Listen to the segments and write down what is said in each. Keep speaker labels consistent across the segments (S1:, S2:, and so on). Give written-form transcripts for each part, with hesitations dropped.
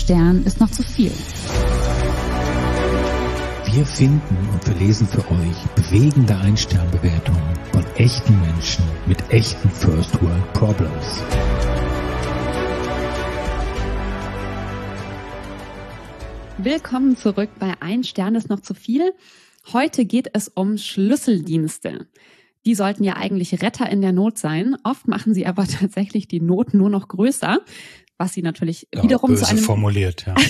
S1: Stern ist noch zu viel.
S2: Wir finden und verlesen für euch bewegende Ein-Stern-Bewertungen von echten Menschen mit echten First-World-Problems.
S1: Willkommen zurück bei Ein Stern ist noch zu viel. Heute geht es um Schlüsseldienste. Die sollten ja eigentlich Retter in der Not sein. Oft machen sie aber tatsächlich die Not nur noch größer, was sie natürlich wiederum
S2: böse
S1: zu einem
S2: formuliert, ja.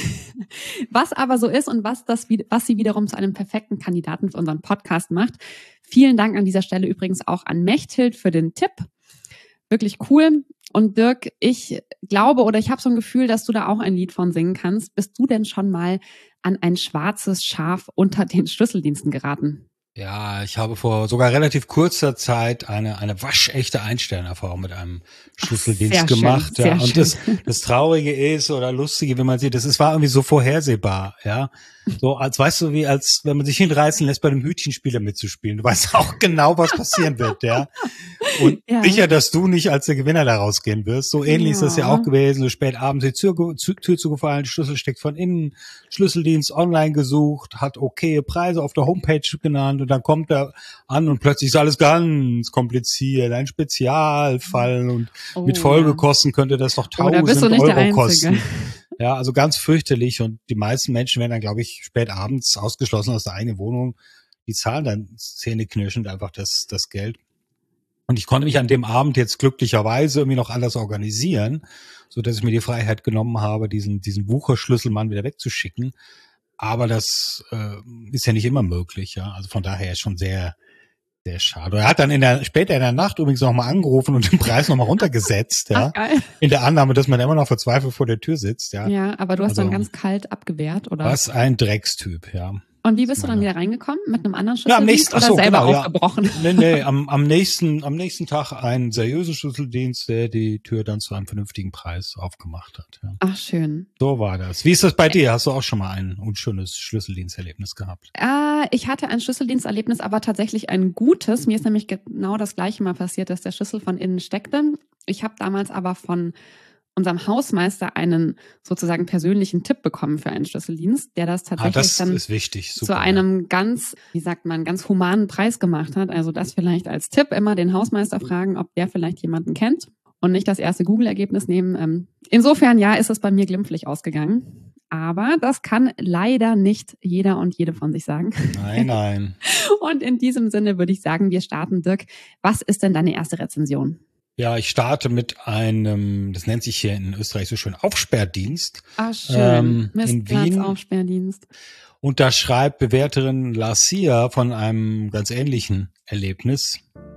S1: Was aber so ist und was sie wiederum zu einem perfekten Kandidaten für unseren Podcast macht. Vielen Dank an dieser Stelle übrigens auch an Mechthild für den Tipp. Wirklich cool. Und Dirk, ich glaube oder ich habe so ein Gefühl, dass du da auch ein Lied von singen kannst. Bist du denn schon mal an ein schwarzes Schaf unter den Schlüsseldiensten geraten?
S2: Ja, ich habe vor sogar relativ kurzer Zeit eine waschechte Ein-Stern-Erfahrung mit einem Schlüsseldienst gemacht.
S1: Schön,
S2: ja. Und das Traurige ist oder Lustige, wie man sieht, war irgendwie so vorhersehbar, ja. So als wenn man sich hinreißen lässt, bei einem Hütchenspieler mitzuspielen. Du weißt auch genau, was passieren wird, ja. Und sicher, dass du nicht als der Gewinner da rausgehen wirst. So ähnlich ist das ja auch gewesen. So spät abends die Tür zugefallen, Schlüssel steckt von innen, Schlüsseldienst online gesucht, hat okay Preise auf der Homepage genannt und dann kommt er an und plötzlich ist alles ganz kompliziert, ein Spezialfall und mit Folgekosten könnte das doch 1.000 Euro kosten. Ja, also ganz fürchterlich und die meisten Menschen werden dann, glaube ich, spät abends ausgeschlossen aus der eigenen Wohnung. Die zahlen dann zähneknirschend einfach das Geld. Und ich konnte mich an dem Abend jetzt glücklicherweise irgendwie noch anders organisieren, so dass ich mir die Freiheit genommen habe, diesen Wucherschlüsselmann wieder wegzuschicken. Aber das ist ja nicht immer möglich, ja. Also von daher ist schon sehr, sehr schade. Er hat dann später in der Nacht übrigens nochmal angerufen und den Preis nochmal runtergesetzt, ja.
S1: Ach, geil. In
S2: der Annahme, dass man immer noch verzweifelt vor der Tür sitzt, ja.
S1: Ja, aber du hast dann ganz kalt abgewehrt, oder?
S2: Was ein Dreckstyp, ja.
S1: Und wie bist du dann wieder reingekommen? Mit einem anderen Schlüsseldienst oder selber aufgebrochen?
S2: Nee, am nächsten Tag einen seriösen Schlüsseldienst, der die Tür dann zu einem vernünftigen Preis aufgemacht hat. Ja.
S1: Ach, schön.
S2: So war das. Wie ist das bei dir? Hast du auch schon mal ein unschönes Schlüsseldiensterlebnis gehabt?
S1: Ich hatte ein Schlüsseldiensterlebnis, aber tatsächlich ein gutes. Mir ist nämlich genau das Gleiche mal passiert, dass der Schlüssel von innen steckte. Ich habe damals aber von unserem Hausmeister einen sozusagen persönlichen Tipp bekommen für einen Schlüsseldienst, der das tatsächlich dann
S2: ist wichtig. Super,
S1: zu einem ganz humanen Preis gemacht hat. Also das vielleicht als Tipp, immer den Hausmeister fragen, ob der vielleicht jemanden kennt und nicht das erste Google-Ergebnis nehmen. Insofern, ja, ist es bei mir glimpflich ausgegangen. Aber das kann leider nicht jeder und jede von sich sagen.
S2: Nein.
S1: Und in diesem Sinne würde ich sagen, wir starten. Dirk, was ist denn deine erste Rezension?
S2: Ja, ich starte mit einem, das nennt sich hier in Österreich so schön, Aufsperrdienst.
S1: Ah, schön.
S2: In Wien.
S1: Aufsperrdienst.
S2: Und da schreibt Bewerterin Larcia von einem ganz ähnlichen Erlebnis.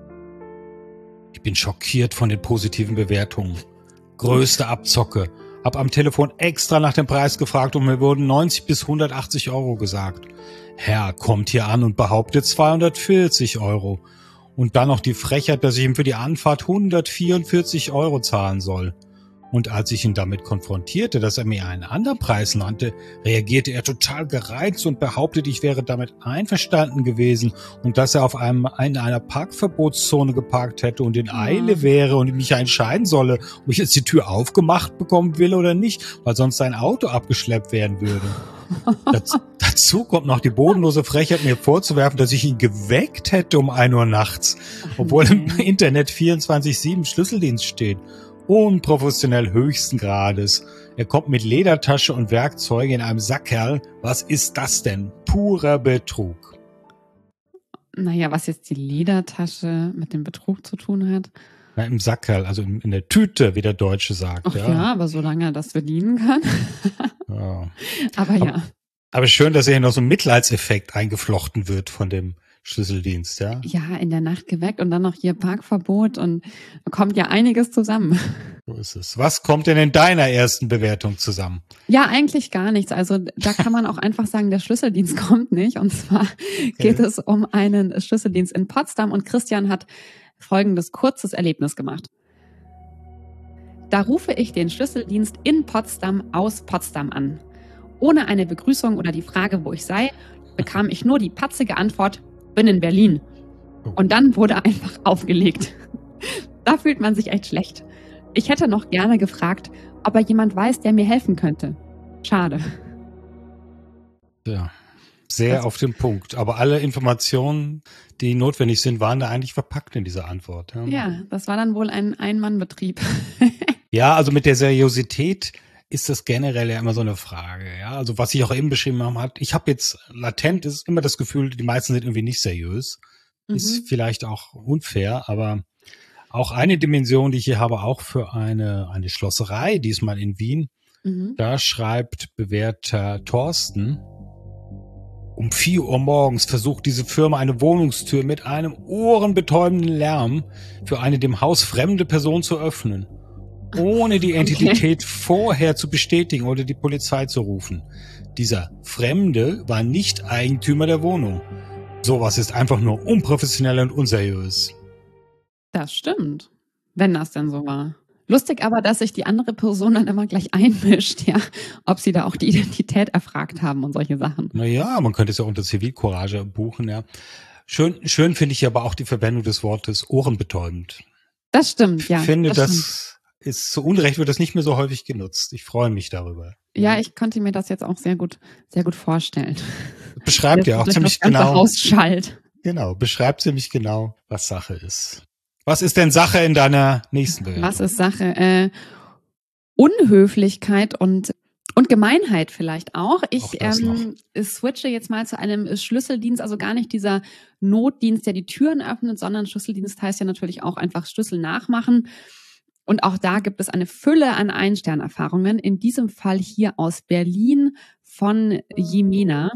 S2: Ich bin schockiert von den positiven Bewertungen. Größte Abzocke. Hab am Telefon extra nach dem Preis gefragt und mir wurden 90 bis 180 Euro gesagt. Herr kommt hier an und behauptet 240 Euro. Und dann noch die Frechheit, dass ich ihm für die Anfahrt 144 Euro zahlen soll. Und als ich ihn damit konfrontierte, dass er mir einen anderen Preis nannte, reagierte er total gereizt und behauptete, ich wäre damit einverstanden gewesen und dass er in einer Parkverbotszone geparkt hätte und in Eile wäre und mich entscheiden solle, ob ich jetzt die Tür aufgemacht bekommen will oder nicht, weil sonst sein Auto abgeschleppt werden würde. Dazu kommt noch die bodenlose Frechheit, mir vorzuwerfen, dass ich ihn geweckt hätte um 1 Uhr nachts, obwohl im Internet 24/7 Schlüsseldienst steht. Unprofessionell höchsten Grades. Er kommt mit Ledertasche und Werkzeuge in einem Sackerl. Was ist das denn? Purer Betrug.
S1: Naja, was jetzt die Ledertasche mit dem Betrug zu tun hat?
S2: Na, im Sackerl, also in der Tüte, wie der Deutsche sagt.
S1: Ach ja, aber solange er das bedienen kann.
S2: Ja.
S1: Aber
S2: Aber schön, dass hier noch so ein Mitleidseffekt eingeflochten wird von dem Schlüsseldienst, ja?
S1: Ja, in der Nacht geweckt und dann noch hier Parkverbot und kommt ja einiges zusammen.
S2: So ist es. Was kommt denn in deiner ersten Bewertung zusammen?
S1: Ja, eigentlich gar nichts. Also da kann man auch einfach sagen, der Schlüsseldienst kommt nicht. Und zwar geht es um einen Schlüsseldienst in Potsdam und Christian hat folgendes kurzes Erlebnis gemacht. Da rufe ich den Schlüsseldienst in Potsdam aus Potsdam an. Ohne eine Begrüßung oder die Frage, wo ich sei, bekam ich nur die patzige Antwort, bin in Berlin. Und dann wurde einfach aufgelegt. Da fühlt man sich echt schlecht. Ich hätte noch gerne gefragt, ob er jemand weiß, der mir helfen könnte. Schade.
S2: Ja, sehr auf den Punkt. Aber alle Informationen, die notwendig sind, waren da eigentlich verpackt in dieser Antwort.
S1: Ja, das war dann wohl ein Ein-Mann-Betrieb.
S2: Ja, also mit der Seriosität ist das generell ja immer so eine Frage. Ja, also was ich auch eben beschrieben habe, ich habe jetzt latent ist immer das Gefühl, die meisten sind irgendwie nicht seriös. Ist vielleicht auch unfair, aber auch eine Dimension, die ich hier habe, auch für eine Schlosserei, diesmal in Wien. Da schreibt bewährter Thorsten: Um 4 Uhr morgens versucht diese Firma eine Wohnungstür mit einem ohrenbetäubenden Lärm für eine dem Haus fremde Person zu öffnen, ohne die Entität vorher zu bestätigen oder die Polizei zu rufen. Dieser Fremde war nicht Eigentümer der Wohnung. Sowas ist einfach nur unprofessionell und unseriös.
S1: Das stimmt, wenn das denn so war. Lustig aber, dass sich die andere Person dann immer gleich einmischt, ja, ob sie da auch die Identität erfragt haben und solche Sachen.
S2: Naja, man könnte es ja unter Zivilcourage buchen, ja. Schön finde ich aber auch die Verwendung des Wortes ohrenbetäubend.
S1: Das stimmt, ja.
S2: Ich finde, das ist zu Unrecht, wird das nicht mehr so häufig genutzt. Ich freue mich darüber.
S1: Ja, ich konnte mir das jetzt auch sehr gut vorstellen.
S2: Beschreibt ja auch ziemlich genau.
S1: Ausschallt.
S2: Genau, beschreibt ziemlich genau, was Sache ist. Was ist denn Sache in deiner nächsten Bewertung?
S1: Was ist Sache? Unhöflichkeit und Gemeinheit vielleicht auch. Ich switche jetzt mal zu einem Schlüsseldienst, also gar nicht dieser Notdienst, der die Türen öffnet, sondern Schlüsseldienst heißt ja natürlich auch einfach Schlüssel nachmachen. Und auch da gibt es eine Fülle an Ein-Stern-Erfahrungen. In diesem Fall hier aus Berlin von Jimena.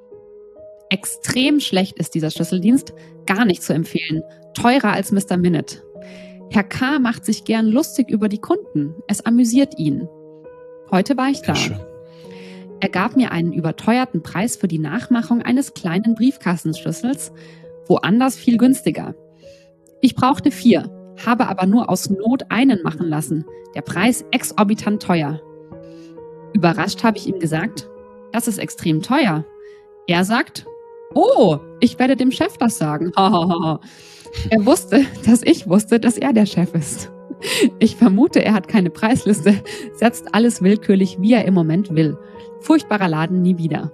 S1: Extrem schlecht ist dieser Schlüsseldienst, gar nicht zu empfehlen. Teurer als Mr. Minute. Herr K. macht sich gern lustig über die Kunden. Es amüsiert ihn. Heute war ich da. Er gab mir einen überteuerten Preis für die Nachmachung eines kleinen Briefkastenschlüssels, woanders viel günstiger. Ich brauchte 4, habe aber nur aus Not einen machen lassen. Der Preis exorbitant teuer. Überrascht habe ich ihm gesagt, das ist extrem teuer. Er sagt, oh, ich werde dem Chef das sagen. Er wusste, dass ich wusste, dass er der Chef ist. Ich vermute, er hat keine Preisliste, setzt alles willkürlich, wie er im Moment will. Furchtbarer Laden, nie wieder.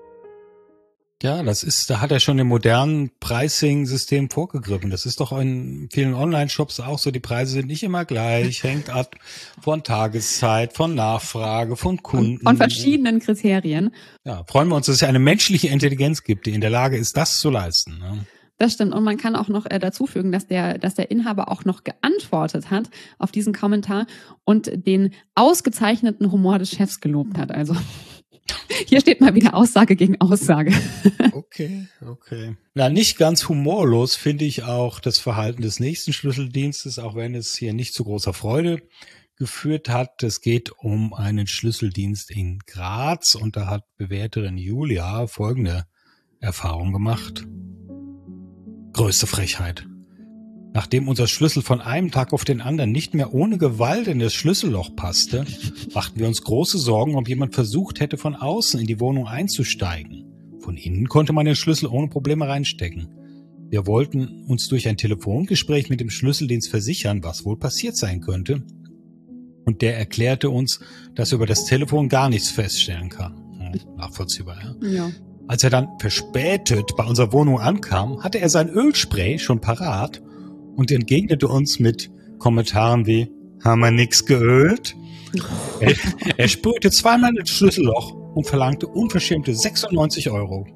S2: Ja, da hat er schon im modernen Pricing-System vorgegriffen. Das ist doch in vielen Online-Shops auch so. Die Preise sind nicht immer gleich, hängt ab von Tageszeit, von Nachfrage, von Kunden.
S1: Von verschiedenen Kriterien.
S2: Ja, freuen wir uns, dass es eine menschliche Intelligenz gibt, die in der Lage ist, das zu leisten. Ne?
S1: Das stimmt. Und man kann auch noch dazu fügen, dass der Inhaber auch noch geantwortet hat auf diesen Kommentar und den ausgezeichneten Humor des Chefs gelobt hat. Also hier steht mal wieder Aussage gegen Aussage.
S2: Okay. Na, nicht ganz humorlos finde ich auch das Verhalten des nächsten Schlüsseldienstes, auch wenn es hier nicht zu großer Freude geführt hat. Es geht um einen Schlüsseldienst in Graz und da hat Bewerterin Julia folgende Erfahrung gemacht. Größte Frechheit. Nachdem unser Schlüssel von einem Tag auf den anderen nicht mehr ohne Gewalt in das Schlüsselloch passte, machten wir uns große Sorgen, ob jemand versucht hätte, von außen in die Wohnung einzusteigen. Von innen konnte man den Schlüssel ohne Probleme reinstecken. Wir wollten uns durch ein Telefongespräch mit dem Schlüsseldienst versichern, was wohl passiert sein könnte. Und der erklärte uns, dass er über das Telefon gar nichts feststellen kann. Nachvollziehbar, ja? Ja. Als er dann verspätet bei unserer Wohnung ankam, hatte er sein Ölspray schon parat und entgegnete uns mit Kommentaren wie, haben wir nix geölt? Er sprühte zweimal ins Schlüsselloch und verlangte unverschämte 96 €.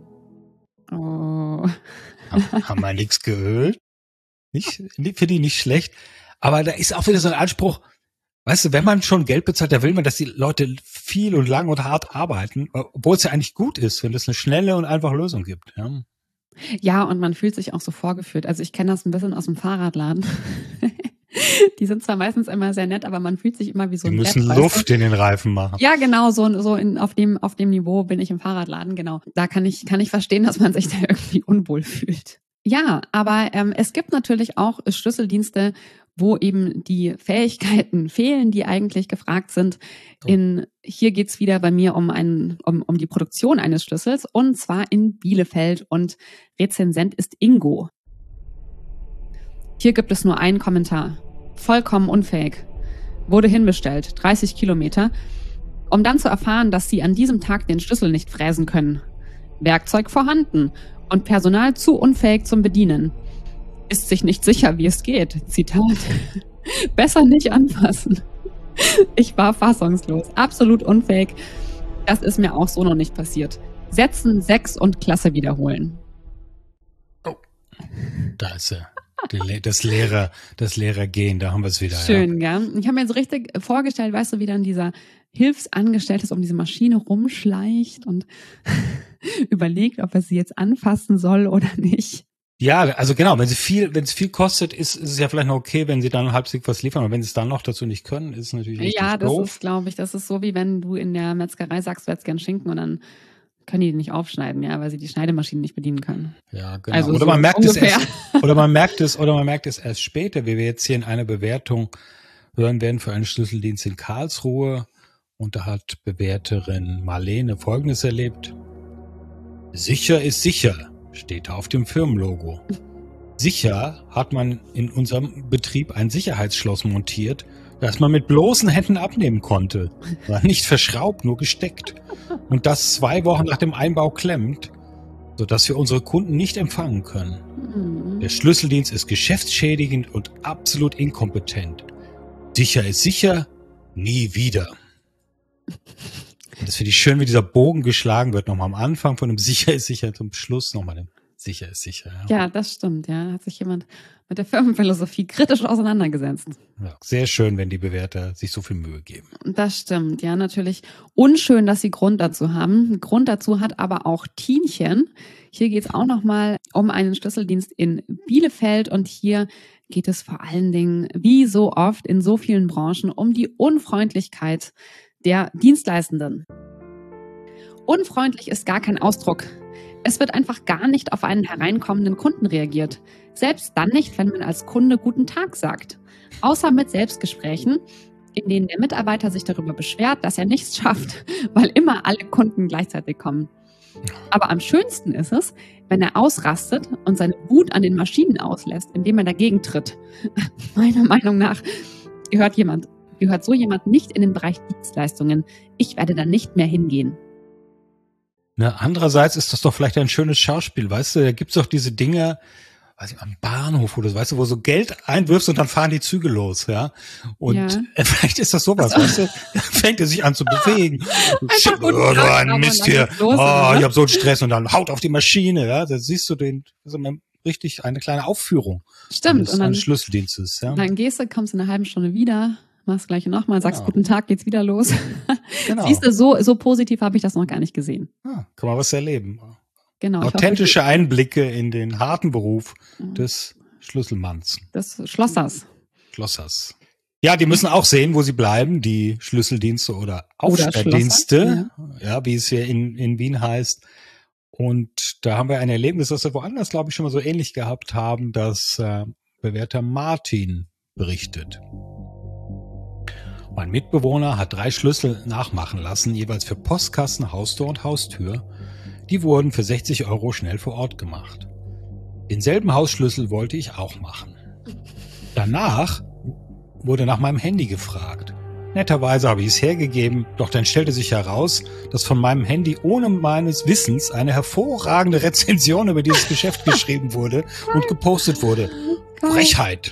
S1: Oh.
S2: Haben wir nix geölt? Finde ich nicht schlecht. Aber da ist auch wieder so ein Anspruch, weißt du, wenn man schon Geld bezahlt, da will man, dass die Leute viel und lang und hart arbeiten, obwohl es ja eigentlich gut ist, wenn es eine schnelle und einfache Lösung gibt. Ja.
S1: Ja, und man fühlt sich auch so vorgeführt. Also ich kenne das ein bisschen aus dem Fahrradladen. Die sind zwar meistens immer sehr nett, aber man fühlt sich immer wie so ein
S2: Depp. Die müssen Luft in den Reifen machen.
S1: Ja, genau, auf dem Niveau bin ich im Fahrradladen, genau. Da kann ich verstehen, dass man sich da irgendwie unwohl fühlt. Ja, aber es gibt natürlich auch Schlüsseldienste, wo eben die Fähigkeiten fehlen, die eigentlich gefragt sind. Hier geht's wieder bei mir um die Produktion eines Schlüssels und zwar in Bielefeld und Rezensent ist Ingo. Hier gibt es nur einen Kommentar. Vollkommen unfähig. Wurde hinbestellt, 30 Kilometer. um dann zu erfahren, dass sie an diesem Tag den Schlüssel nicht fräsen können. Werkzeug vorhanden und Personal zu unfähig zum Bedienen. Ist sich nicht sicher, wie es geht. Zitat. Besser nicht anfassen. Ich war fassungslos, absolut unfähig. Das ist mir auch so noch nicht passiert. Setzen 6 und Klasse wiederholen.
S2: Oh, da ist er. Das Lehrergehen, da haben wir es wieder.
S1: Schön, ja. Ich habe mir so richtig vorgestellt, weißt du, wie dann dieser Hilfsangestellte um diese Maschine rumschleicht und überlegt, ob er sie jetzt anfassen soll oder nicht.
S2: Ja, also genau, wenn es viel kostet, ist es ja vielleicht noch okay, wenn sie dann halbwegs was liefern. Aber wenn sie es dann noch dazu nicht können, ist es natürlich richtig
S1: Ja, das
S2: doof.
S1: ist, glaube ich, das ist so, wie wenn du in der Metzgerei sagst, du hättest gern Schinken und dann können die nicht aufschneiden, ja, weil sie die Schneidemaschinen nicht bedienen können.
S2: Ja, genau.
S1: Also
S2: oder
S1: so
S2: man merkt
S1: ungefähr.
S2: man merkt es erst später, wie wir jetzt hier in einer Bewertung hören werden für einen Schlüsseldienst in Karlsruhe. Und da hat Bewerterin Marlene Folgendes erlebt. Sicher ist sicher, steht da auf dem Firmenlogo. Sicher hat man in unserem Betrieb ein Sicherheitsschloss montiert, das man mit bloßen Händen abnehmen konnte. War nicht verschraubt, nur gesteckt. Und das 2 Wochen nach dem Einbau klemmt, sodass wir unsere Kunden nicht empfangen können. Der Schlüsseldienst ist geschäftsschädigend und absolut inkompetent. Sicher ist sicher, nie wieder. Und das finde ich schön, wie dieser Bogen geschlagen wird. Nochmal am Anfang von dem Sicher ist sicher, zum Schluss nochmal dem Sicher ist sicher.
S1: Ja, das stimmt, ja. Hat sich jemand mit der Firmenphilosophie kritisch auseinandergesetzt.
S2: Ja, sehr schön, wenn die Bewerter sich so viel Mühe geben.
S1: Das stimmt, ja, natürlich. Unschön, dass sie Grund dazu haben. Grund dazu hat aber auch Tienchen. Hier geht es auch nochmal um einen Schlüsseldienst in Bielefeld und hier geht es vor allen Dingen, wie so oft in so vielen Branchen, um die Unfreundlichkeit der Dienstleistenden. Unfreundlich ist gar kein Ausdruck. Es wird einfach gar nicht auf einen hereinkommenden Kunden reagiert. Selbst dann nicht, wenn man als Kunde guten Tag sagt. Außer mit Selbstgesprächen, in denen der Mitarbeiter sich darüber beschwert, dass er nichts schafft, weil immer alle Kunden gleichzeitig kommen. Aber am schönsten ist es, wenn er ausrastet und seine Wut an den Maschinen auslässt, indem er dagegen tritt. Meiner Meinung nach gehört so jemand nicht in den Bereich Dienstleistungen. Ich werde da nicht mehr hingehen.
S2: Na, andererseits ist das doch vielleicht ein schönes Schauspiel, weißt du, da gibt's doch diese Dinge, weiß ich, am Bahnhof oder weißt du, wo du Geld einwirfst und dann fahren die Züge los, ja. Und vielleicht ist das sowas, weißt du, dann fängt er sich an zu bewegen.
S1: Einfach
S2: Oh, so ein Mist hier. Ich habe so einen Stress und dann haut auf die Maschine, ja. Da siehst du richtig eine kleine Aufführung.
S1: Stimmt. Und dann
S2: eines Schlüsseldienstes, ja.
S1: Dann gehst du, kommst in einer halben Stunde wieder, machst gleich nochmal, sagst guten Tag, geht's wieder los.
S2: Genau.
S1: Siehst du, so positiv habe ich das noch gar nicht gesehen.
S2: Ja, kann man was erleben.
S1: Genau.
S2: Authentische Einblicke in den harten Beruf des Schlüsselmanns.
S1: Des Schlossers.
S2: Ja, die müssen auch sehen, wo sie bleiben, die Schlüsseldienste oder Aufstelldienste, ja, wie es hier in Wien heißt. Und da haben wir ein Erlebnis, das wir woanders, glaube ich, schon mal so ähnlich gehabt haben, das Bewerter Martin berichtet. Mein Mitbewohner hat 3 Schlüssel nachmachen lassen, jeweils für Postkasten, Haustor und Haustür. Die wurden für 60 € schnell vor Ort gemacht. Denselben Hausschlüssel wollte ich auch machen. Danach wurde nach meinem Handy gefragt. Netterweise habe ich es hergegeben, doch dann stellte sich heraus, dass von meinem Handy ohne meines Wissens eine hervorragende Rezension über dieses Geschäft geschrieben wurde und gepostet wurde. Frechheit.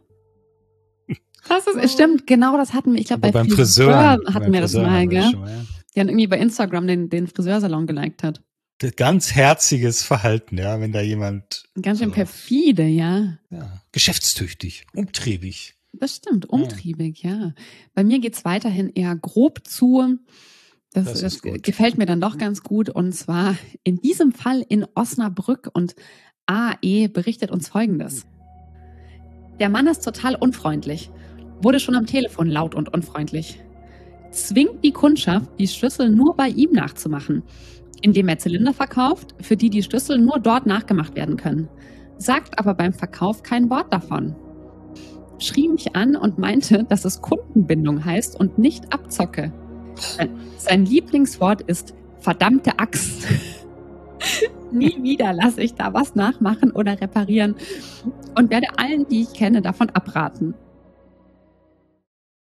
S1: Das ist, stimmt, genau das hatten wir. Ich glaube,
S2: beim Friseur
S1: hatten wir das mal, gell? Die haben irgendwie bei Instagram den Friseursalon geliked hat.
S2: Ganz herziges Verhalten, ja, wenn da jemand...
S1: Ganz schön perfide, ja.
S2: Geschäftstüchtig, umtriebig.
S1: Das stimmt, umtriebig, ja. Bei mir geht's weiterhin eher grob zu. Das gefällt mir dann doch ganz gut. Und zwar in diesem Fall in Osnabrück. Und AE berichtet uns Folgendes. Der Mann ist total unfreundlich. Wurde schon am Telefon laut und unfreundlich. Zwingt die Kundschaft, die Schlüssel nur bei ihm nachzumachen, indem er Zylinder verkauft, für die Schlüssel nur dort nachgemacht werden können. Sagt aber beim Verkauf kein Wort davon. Schrie mich an und meinte, dass es Kundenbindung heißt und nicht Abzocke. Sein Lieblingswort ist verdammte Axt. Nie wieder lasse ich da was nachmachen oder reparieren und werde allen, die ich kenne, davon abraten.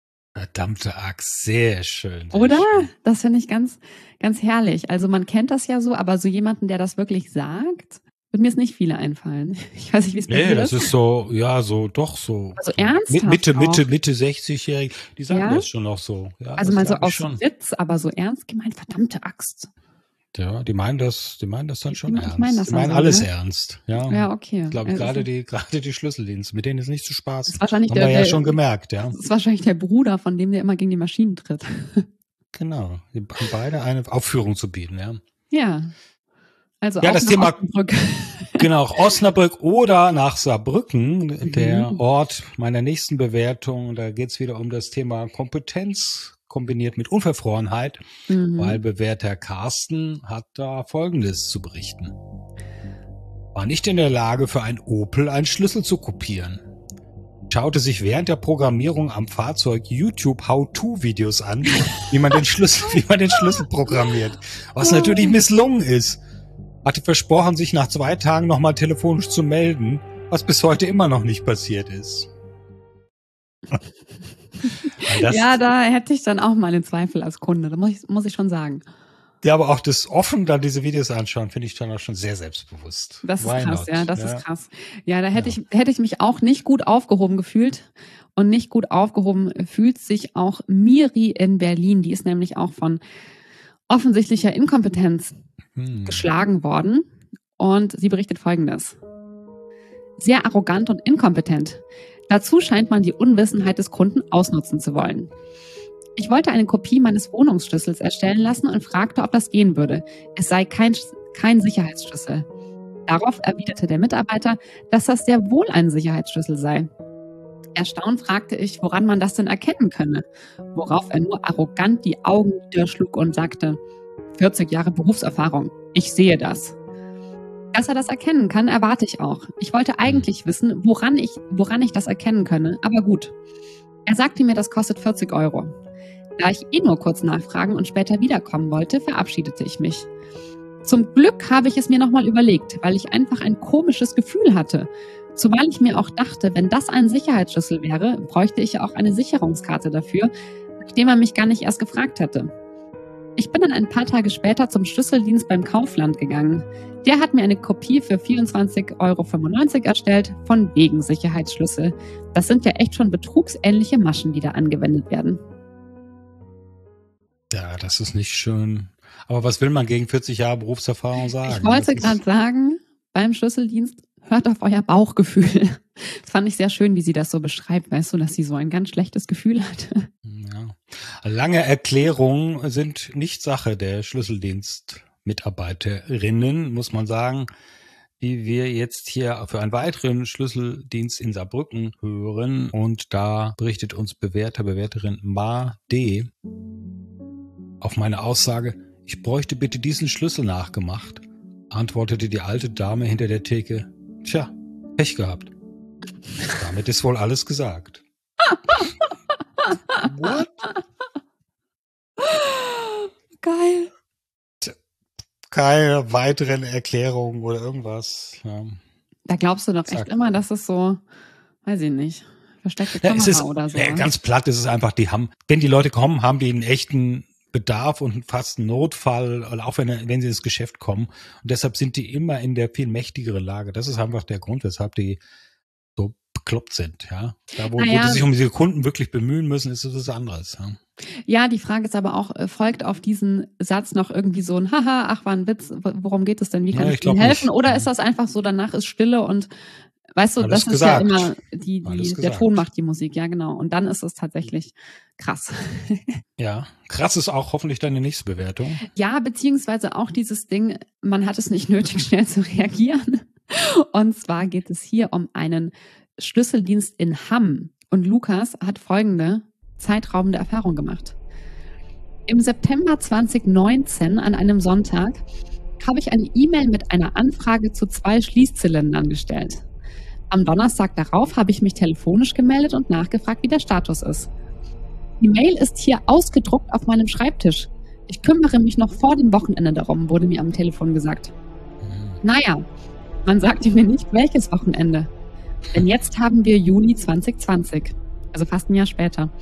S2: Verdammte Axt, sehr schön. Sehr
S1: Oder?
S2: schön.
S1: Das finde ich ganz, ganz herrlich. Also man kennt das ja so, aber so jemanden, der das wirklich sagt, wird mir jetzt nicht viele einfallen. Ich weiß nicht, wie es bei
S2: Nee,
S1: dir
S2: das
S1: ist.
S2: ist so, ja, so, doch so.
S1: Also
S2: so
S1: ernsthaft
S2: Mitte, Mitte,
S1: auch.
S2: Mitte 60-Jährige, die sagen
S1: Ja?
S2: das schon noch so. Ja,
S1: Also
S2: das
S1: mal so
S2: glaube ich
S1: aus
S2: schon.
S1: Witz, aber so ernst gemeint, verdammte Axt.
S2: Ja, die meinen das dann schon
S1: Ich meine das
S2: ernst. Die
S1: dann
S2: meinen
S1: so,
S2: alles
S1: ne?
S2: ernst. Ja,
S1: Ja, okay.
S2: ich glaube,
S1: Das
S2: gerade die Schlüsseldienste, mit denen ist nicht zu spaßen.
S1: ist wahrscheinlich
S2: Haben wir ja schon gemerkt, ja.
S1: das ist wahrscheinlich der Bruder, von dem der immer gegen die Maschinen tritt.
S2: Genau. Die haben beide eine Aufführung zu bieten, ja.
S1: Ja. Also
S2: Ja,
S1: auch
S2: das
S1: nach
S2: Thema,
S1: Osnabrück.
S2: genau, Osnabrück oder nach Saarbrücken, der
S1: Mhm.
S2: Ort meiner nächsten Bewertung. Da geht es wieder um das Thema Kompetenz kombiniert mit Unverfrorenheit, weil
S1: Mhm.
S2: Bewerter Carsten hat da Folgendes zu berichten. War nicht in der Lage, für ein Opel einen Schlüssel zu kopieren. Schaute sich während der Programmierung am Fahrzeug YouTube How-to-Videos an, wie man den Schlüssel programmiert. Was natürlich misslungen ist. Hatte versprochen, sich nach 2 Tagen nochmal telefonisch zu melden, was bis heute immer noch nicht passiert ist.
S1: Ja, da hätte ich dann auch mal einen Zweifel als Kunde. Da muss ich schon sagen.
S2: Ja, aber auch das offen dann diese Videos anschauen, finde ich dann auch schon sehr selbstbewusst.
S1: Das ist
S2: Why
S1: krass,
S2: not?
S1: ja, das
S2: Ja.
S1: ist krass. Ja, da hätte ich mich auch nicht gut aufgehoben gefühlt. Und nicht gut aufgehoben fühlt sich auch Miri in Berlin. Die ist nämlich auch von offensichtlicher Inkompetenz geschlagen worden. Und sie berichtet Folgendes. Sehr arrogant und inkompetent. Dazu scheint man die Unwissenheit des Kunden ausnutzen zu wollen. Ich wollte eine Kopie meines Wohnungsschlüssels erstellen lassen und fragte, ob das gehen würde. Es sei kein Sicherheitsschlüssel. Darauf erwiderte der Mitarbeiter, dass das sehr wohl ein Sicherheitsschlüssel sei. Erstaunt fragte ich, woran man das denn erkennen könne, worauf er nur arrogant die Augen niederschlug und sagte, 40 Jahre Berufserfahrung, ich sehe das. Dass er das erkennen kann, erwarte ich auch. Ich wollte eigentlich wissen, woran ich das erkennen könne, aber gut. Er sagte mir, das kostet 40 Euro. Da ich nur kurz nachfragen und später wiederkommen wollte, verabschiedete ich mich. Zum Glück habe ich es mir nochmal überlegt, weil ich einfach ein komisches Gefühl hatte. Zumal ich mir auch dachte, wenn das ein Sicherheitsschlüssel wäre, bräuchte ich ja auch eine Sicherungskarte dafür, nachdem er mich gar nicht erst gefragt hatte. Ich bin dann ein paar Tage später zum Schlüsseldienst beim Kaufland gegangen. Der hat mir eine Kopie für 24,95 Euro erstellt, von wegen Sicherheitsschlüssel. Das sind ja echt schon betrugsähnliche Maschen, die da angewendet werden.
S2: Ja, das ist nicht schön. Aber was will man gegen 40 Jahre Berufserfahrung sagen?
S1: Ich wollte
S2: Das
S1: gerade sagen, beim Schlüsseldienst, hört auf euer Bauchgefühl. Das fand ich sehr schön, wie sie das so beschreibt, weißt du, dass sie so ein ganz schlechtes Gefühl hatte.
S2: Ja. Lange Erklärungen sind nicht Sache der Schlüsseldienstmitarbeiterinnen, muss man sagen, wie wir jetzt hier für einen weiteren Schlüsseldienst in Saarbrücken hören. Und da berichtet uns Bewerterin Ma D. Auf meine Aussage, ich bräuchte bitte diesen Schlüssel nachgemacht, antwortete die alte Dame hinter der Theke, tja, Pech gehabt. Damit ist wohl alles gesagt. What?
S1: Geil.
S2: Keine weiteren Erklärungen oder irgendwas. Ja.
S1: Da glaubst du doch echt
S2: Zack.
S1: immer, dass es so, weiß ich nicht, versteckte
S2: Ja,
S1: Kamera oder so.
S2: ganz platt ist es einfach, wenn die Leute kommen, haben die einen echten Bedarf und fast einen Notfall, auch wenn sie ins Geschäft kommen. Und deshalb sind die immer in der viel mächtigeren Lage. Das ist einfach der Grund, weshalb die so bekloppt sind. Ja, da wo die sich um diese Kunden wirklich bemühen müssen, ist es was anderes. Ja.
S1: Ja, die Frage ist aber auch, folgt auf diesen Satz noch irgendwie so ein Haha, ach, war ein Witz, worum geht es denn, wie kann ich Ihnen helfen? Nicht. Oder ist das einfach so, danach ist Stille und weißt du,
S2: alles
S1: das
S2: gesagt.
S1: ist ja immer, der Ton macht die Musik, ja genau. Und dann ist es tatsächlich krass.
S2: Ja, krass ist auch hoffentlich deine nächste Bewertung.
S1: Ja, beziehungsweise auch dieses Ding, man hat es nicht nötig, schnell zu reagieren. Und zwar geht es hier um einen Schlüsseldienst in Hamm. Und Lukas hat folgende zeitraubende Erfahrung gemacht. Im September 2019 an einem Sonntag habe ich eine E-Mail mit einer Anfrage zu 2 Schließzylindern gestellt. Am Donnerstag darauf habe ich mich telefonisch gemeldet und nachgefragt, wie der Status ist. Die Mail ist hier ausgedruckt auf meinem Schreibtisch. Ich kümmere mich noch vor dem Wochenende darum, wurde mir am Telefon gesagt. Naja, man sagte mir nicht, welches Wochenende. Denn jetzt haben wir Juli 2020, also fast ein Jahr später.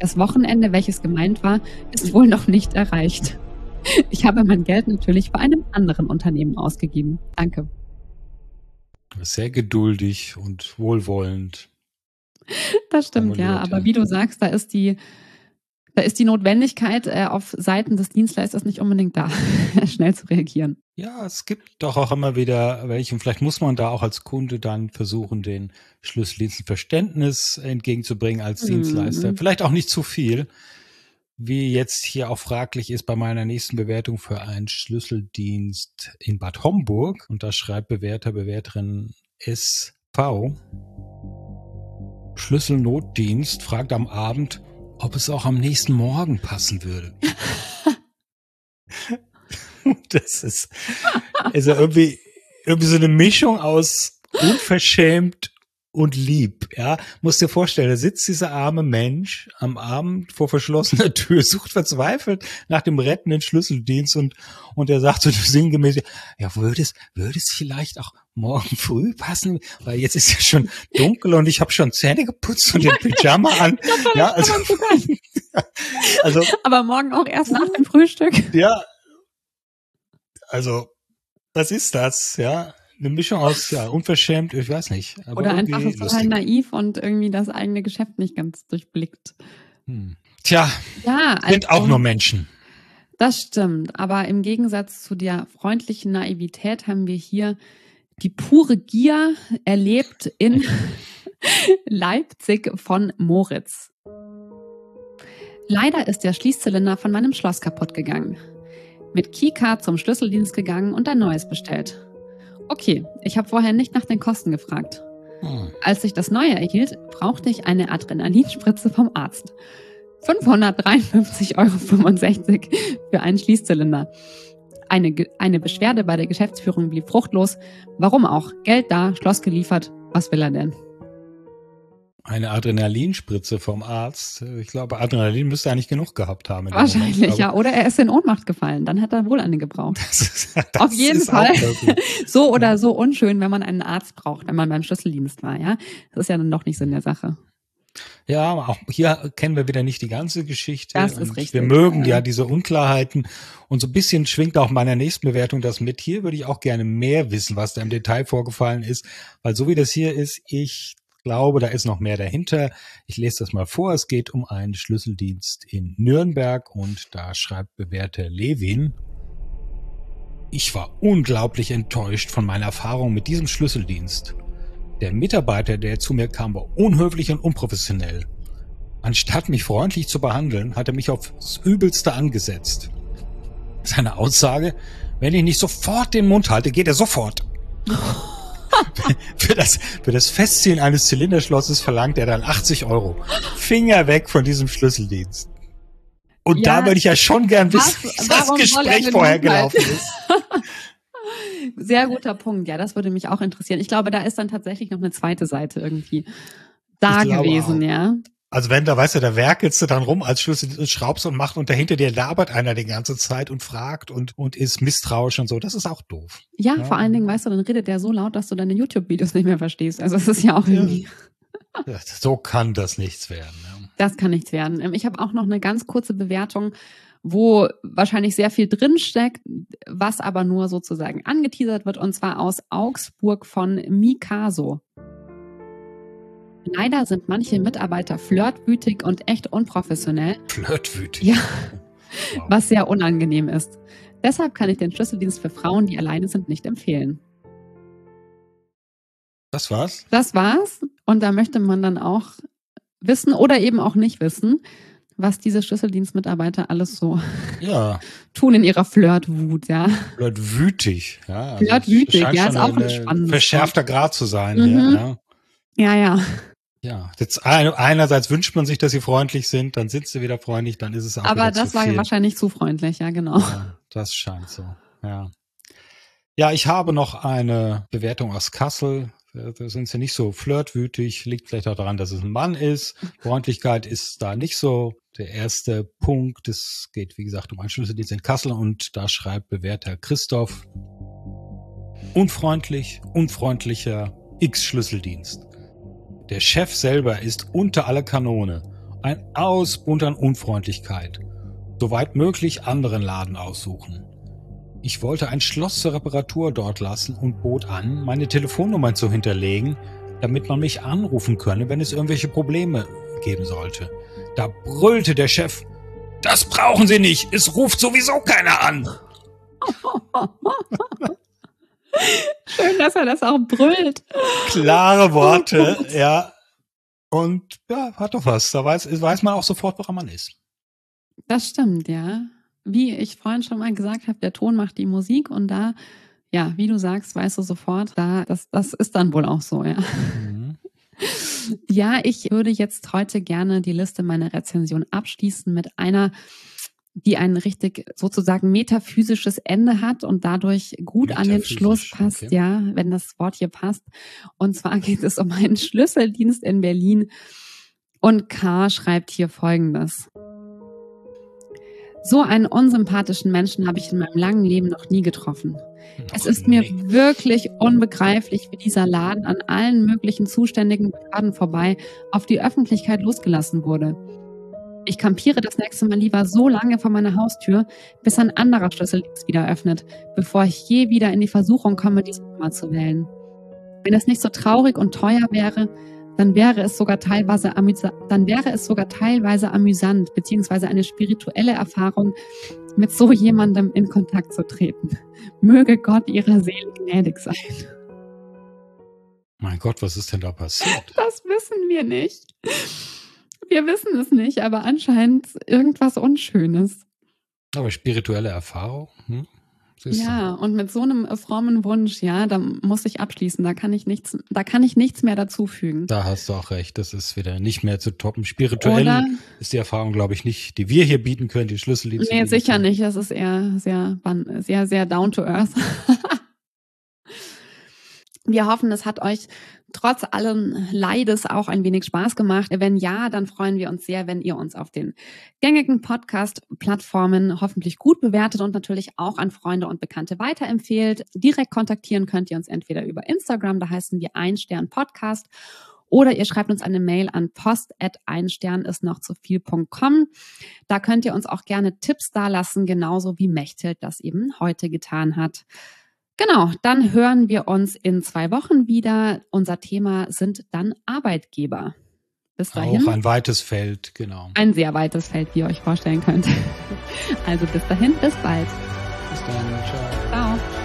S1: Das Wochenende, welches gemeint war, ist wohl noch nicht erreicht. Ich habe mein Geld natürlich bei einem anderen Unternehmen ausgegeben. Danke.
S2: Sehr geduldig und wohlwollend.
S1: Das stimmt, ja. Aber wie du sagst, da ist die Notwendigkeit auf Seiten des Dienstleisters nicht unbedingt da, schnell zu reagieren.
S2: Ja, es gibt doch auch immer wieder welche. Und vielleicht muss man da auch als Kunde dann versuchen, den Schlüsseldienst ein Verständnis entgegenzubringen als Dienstleister. Vielleicht auch nicht zu viel, wie jetzt hier auch fraglich ist bei meiner nächsten Bewertung für einen Schlüsseldienst in Bad Homburg. Und da schreibt Bewerterin SV. Schlüsselnotdienst fragt am Abend, ob es auch am nächsten Morgen passen würde. Das ist also irgendwie so eine Mischung aus unverschämt und lieb, ja. Musst dir vorstellen, da sitzt dieser arme Mensch am Abend vor verschlossener Tür, sucht verzweifelt nach dem rettenden Schlüsseldienst und er sagt so sinngemäß, ja, würde es vielleicht auch morgen früh passen, weil jetzt ist ja schon dunkel und ich habe schon Zähne geputzt und den Pyjama an. Ja, also,
S1: aber morgen auch erst nach dem Frühstück.
S2: Ja, also, was ist das, ja? Eine Mischung aus, unverschämt, ich weiß nicht. Aber
S1: oder einfach ist total naiv und irgendwie das eigene Geschäft nicht ganz durchblickt.
S2: Tja,
S1: ja,
S2: sind auch nur Menschen.
S1: Das stimmt, aber im Gegensatz zu der freundlichen Naivität haben wir hier die pure Gier erlebt in Leipzig von Moritz. Leider ist der Schließzylinder von meinem Schloss kaputt gegangen. Mit Keycard zum Schlüsseldienst gegangen und ein neues bestellt. Okay, ich habe vorher nicht nach den Kosten gefragt. Als ich das neue erhielt, brauchte ich eine Adrenalinspritze vom Arzt. 553,65 € für einen Schließzylinder. Eine Beschwerde bei der Geschäftsführung blieb fruchtlos. Warum auch? Geld da, Schloss geliefert. Was will er denn?
S2: Eine Adrenalinspritze vom Arzt. Ich glaube, Adrenalin müsste eigentlich genug gehabt haben.
S1: Wahrscheinlich, Moment, ja. Oder er ist in Ohnmacht gefallen. Dann hat er wohl eine gebraucht.
S2: Das
S1: auf jeden Fall. So oder so unschön, wenn man einen Arzt braucht, wenn man beim Schlüsseldienst war. Ja, das ist ja dann doch nicht Sinn der Sache.
S2: Ja, aber auch hier kennen wir wieder nicht die ganze Geschichte.
S1: Das ist richtig.
S2: Wir mögen ja diese Unklarheiten. Und so ein bisschen schwingt auch in meiner nächsten Bewertung das mit. Hier würde ich auch gerne mehr wissen, was da im Detail vorgefallen ist. Weil so wie das hier ist, ich glaube, da ist noch mehr dahinter. Ich lese das mal vor. Es geht um einen Schlüsseldienst in Nürnberg und da schreibt Bewerter Levin: Ich war unglaublich enttäuscht von meiner Erfahrung mit diesem Schlüsseldienst. Der Mitarbeiter, der zu mir kam, war unhöflich und unprofessionell. Anstatt mich freundlich zu behandeln, hat er mich aufs Übelste angesetzt. Seine Aussage: Wenn ich nicht sofort den Mund halte, geht er sofort. Für das Festziehen eines Zylinderschlosses verlangt er dann 80 €. Finger weg von diesem Schlüsseldienst. Und da würde ich ja schon gern wissen, wie das Gespräch vorher gelaufen ist.
S1: Sehr guter Punkt. Ja, das würde mich auch interessieren. Ich glaube, da ist dann tatsächlich noch eine zweite Seite irgendwie da gewesen, ja.
S2: Also wenn da, weißt du, da werkelst du dann rum als Schlüssel und schraubst und macht und dahinter dir labert einer die ganze Zeit und fragt und ist misstrauisch und so. Das ist auch doof.
S1: Ja, vor allen Dingen, weißt du, dann redet der so laut, dass du deine YouTube-Videos nicht mehr verstehst. Also es ist ja auch irgendwie...
S2: Ja, so kann das nichts werden. Ja.
S1: Das kann nichts werden. Ich habe auch noch eine ganz kurze Bewertung, wo wahrscheinlich sehr viel drinsteckt, was aber nur sozusagen angeteasert wird, und zwar aus Augsburg von Mikaso. Leider sind manche Mitarbeiter flirtwütig und echt unprofessionell.
S2: Flirtwütig?
S1: Ja, wow. Was sehr unangenehm ist. Deshalb kann ich den Schlüsseldienst für Frauen, die alleine sind, nicht empfehlen.
S2: Das war's?
S1: Das war's. Und da möchte man dann auch wissen oder eben auch nicht wissen, was diese Schlüsseldienstmitarbeiter alles so tun in ihrer Flirtwut, ja.
S2: Flirtwütig, ja. Also
S1: flirtwütig, ja, ist auch ein spannendes
S2: verschärfter Grad zu sein.
S1: Ja.
S2: Ja, jetzt einerseits wünscht man sich, dass sie freundlich sind, dann sind sie wieder freundlich, dann ist es auch
S1: aber
S2: wieder
S1: das
S2: zu viel.
S1: war wahrscheinlich zu freundlich, ja, genau.
S2: Ja, das scheint so, ja. Ja, ich habe noch eine Bewertung aus Kassel. Da sind sie nicht so flirtwütig, liegt vielleicht auch daran, dass es ein Mann ist. Freundlichkeit ist da nicht so der erste Punkt. Es geht, wie gesagt, um einen Schlüsseldienst in Kassel und da schreibt Bewerter Christoph: Unfreundlich, unfreundlicher X-Schlüsseldienst. Der Chef selber ist unter aller Kanone. Ein Ausbund an Unfreundlichkeit. Soweit möglich anderen Laden aussuchen. Ich wollte ein Schloss zur Reparatur dort lassen und bot an, meine Telefonnummer zu hinterlegen, damit man mich anrufen könne, wenn es irgendwelche Probleme geben sollte. Da brüllte der Chef: Das brauchen Sie nicht, es ruft sowieso keiner an.
S1: Schön, dass er das auch brüllt.
S2: Klare Worte, ja. Und ja, hat doch was. Da weiß man auch sofort, woran man ist.
S1: Das stimmt, ja. Wie ich vorhin schon mal gesagt habe, der Ton macht die Musik und da, ja, wie du sagst, weißt du sofort, das ist dann wohl auch so, ja.
S2: Mhm.
S1: Ja, ich würde jetzt heute gerne die Liste meiner Rezension abschließen mit einer, die ein richtig sozusagen metaphysisches Ende hat und dadurch gut an den Schluss passt, okay. Ja, wenn das Wort hier passt. Und zwar geht es um einen Schlüsseldienst in Berlin und K. schreibt hier Folgendes. So einen unsympathischen Menschen habe ich in meinem langen Leben noch nie getroffen. Es ist mir wirklich unbegreiflich, wie dieser Laden an allen möglichen zuständigen Behörden vorbei auf die Öffentlichkeit losgelassen wurde. Ich kampiere das nächste Mal lieber so lange vor meiner Haustür, bis ein anderer Schlüsseldienst wieder öffnet, bevor ich je wieder in die Versuchung komme, diese Nummer zu wählen. Wenn es nicht so traurig und teuer wäre, dann wäre es sogar teilweise amüsant, beziehungsweise eine spirituelle Erfahrung, mit so jemandem in Kontakt zu treten. Möge Gott ihrer Seele gnädig sein.
S2: Mein Gott, was ist denn da passiert?
S1: Das wissen wir nicht. Wir wissen es nicht, aber anscheinend irgendwas Unschönes.
S2: Aber spirituelle Erfahrung?
S1: Ja, und mit so einem frommen Wunsch, ja, da muss ich abschließen. Da kann ich nichts mehr dazufügen.
S2: Da hast du auch recht. Das ist wieder nicht mehr zu toppen. Spirituell ist die Erfahrung, glaube ich, nicht, die wir hier bieten können, die Schlüsseldienste.
S1: Nee, sicher nicht. Das ist eher sehr, sehr down to earth. Wir hoffen, es hat euch trotz allem Leides auch ein wenig Spaß gemacht. Wenn ja, dann freuen wir uns sehr, wenn ihr uns auf den gängigen Podcast-Plattformen hoffentlich gut bewertet und natürlich auch an Freunde und Bekannte weiterempfehlt. Direkt kontaktieren könnt ihr uns entweder über Instagram, da heißen wir #Podcast, oder ihr schreibt uns eine Mail an post@einstern-ist-noch-zu-viel.com. Da könnt ihr uns auch gerne Tipps dalassen, genauso wie Mechthild das eben heute getan hat. Genau, dann hören wir uns in 2 Wochen wieder. Unser Thema sind dann Arbeitgeber. Bis dahin.
S2: Auch ein weites Feld, genau.
S1: Ein sehr weites Feld, wie ihr euch vorstellen könnt. Also bis dahin, bis bald.
S2: Bis dann, ciao.
S1: Ciao.